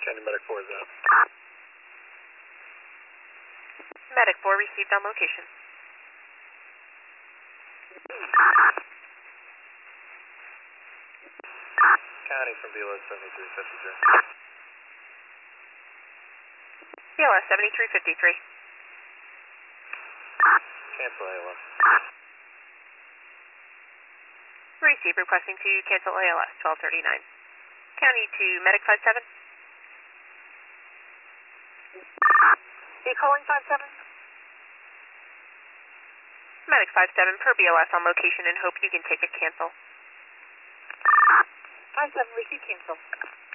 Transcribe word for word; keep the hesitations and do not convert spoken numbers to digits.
County Medic four is out. Medic four received on location. County from B L S seventy-three fifty-three. B L S seventy-three fifty-three. Cancel A L S. Receive requesting to cancel A L S twelve thirty-nine. County to Medic five seven. Are you calling five seven? Medic five seven per B L S on location and hope you can take a cancel. five seven, receive cancel.